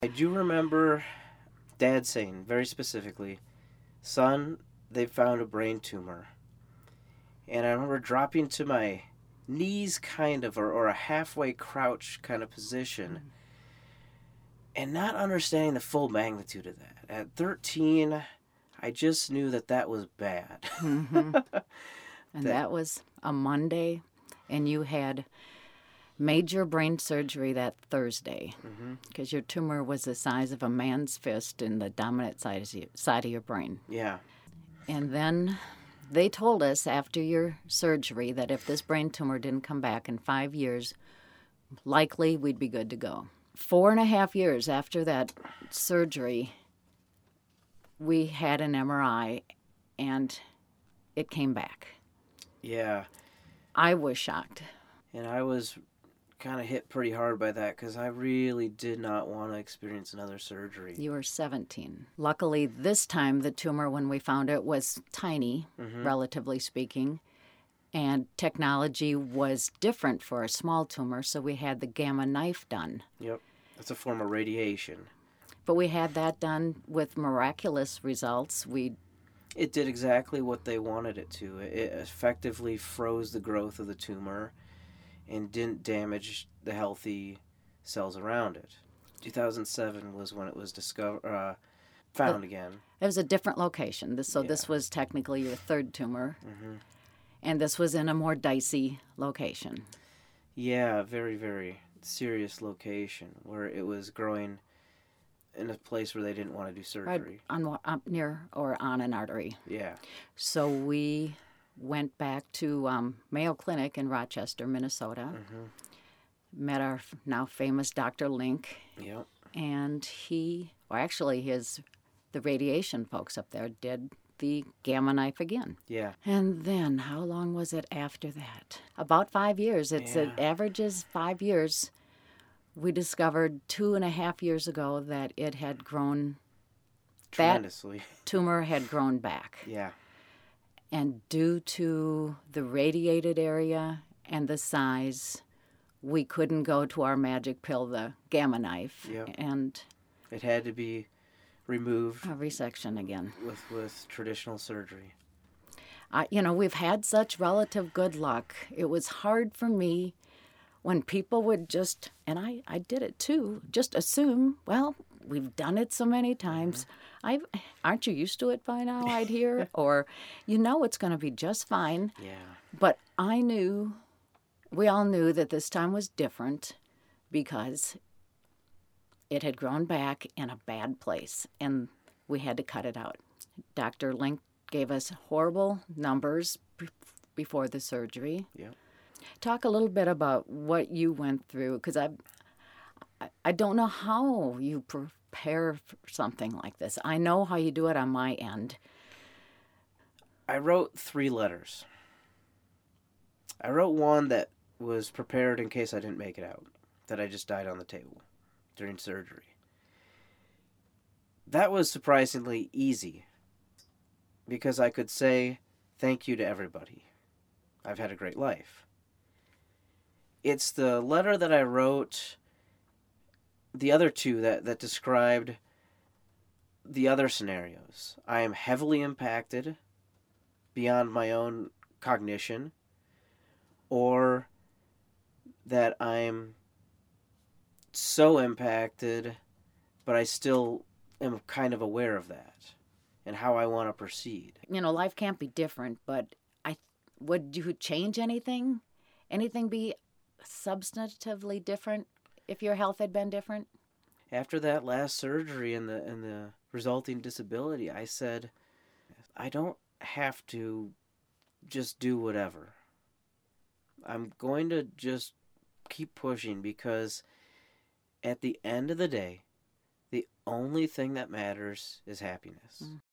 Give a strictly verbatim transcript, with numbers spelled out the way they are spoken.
I do remember Dad saying very specifically, "Son, they found a brain tumor." And I remember dropping to my knees kind of, or, or a halfway crouch kind of position, mm-hmm. and not understanding the full magnitude of that. At thirteen, I just knew that that was bad. Mm-hmm. And that, that was a Monday, and you had major brain surgery that Thursday, because mm-hmm. your tumor was the size of a man's fist in the dominant side of, side of your brain. Yeah. And then they told us after your surgery that if this brain tumor didn't come back in five years, likely we'd be good to go. Four and a half years after that surgery, we had an M R I, and it came back. Yeah. I was shocked. And I was kind of hit pretty hard by that because I really did not want to experience another surgery. You were seventeen. Luckily, this time the tumor, when we found it, was tiny, mm-hmm. relatively speaking, and technology was different for a small tumor, so we had the Gamma knife done. Yep, that's a form of radiation. But we had that done with miraculous results. We It did exactly what they wanted it to. It effectively froze the growth of the tumor and didn't damage the healthy cells around it. two thousand seven was when it was discovered, uh, found it, again. It was a different location. This, so yeah. this was technically your third tumor, mm-hmm. and this was in a more dicey location. Yeah, very, very serious location where it was growing in a place where they didn't want to do surgery. Right on, up near or on an artery. Yeah. So we went back to um, Mayo Clinic in Rochester, Minnesota, mm-hmm. met our now famous Doctor Link. Yep. And he, or actually his, the radiation folks up there did the Gamma knife again. Yeah. And then, how long was it after that? About five years. It's yeah. It averages five years. We discovered two and a half years ago that it had grown. Tremendously. That tumor had grown back. Yeah. And due to the radiated area and the size, we couldn't go to our magic pill, the Gamma knife. Yep. And it had to be removed. A resection again. With, with traditional surgery. Uh, you know, we've had such relative good luck. It was hard for me when people would just, and I, I did it too, just assume, well, we've done it so many times. Mm-hmm. I aren't you used to it by now, I'd hear? Or, you know it's going to be just fine. Yeah. But I knew, we all knew that this time was different because it had grown back in a bad place, and we had to cut it out. Doctor Link gave us horrible numbers b- before the surgery. Yeah. Talk a little bit about what you went through, because I, I don't know how you prepare for something like this. I know how you do it on my end. I wrote three letters. I wrote one that was prepared in case I didn't make it out, that I just died on the table during surgery. That was surprisingly easy because I could say thank you to everybody. I've had a great life. It's the letter that I wrote, the other two that, that described the other scenarios. I am heavily impacted beyond my own cognition, or that I'm so impacted, but I still am kind of aware of that and how I want to proceed. You know, life can't be different, but I would you change anything? Anything be substantively different if your health had been different? After that last surgery and the and the resulting disability, I said, I don't have to just do whatever. I'm going to just keep pushing because at the end of the day, the only thing that matters is happiness.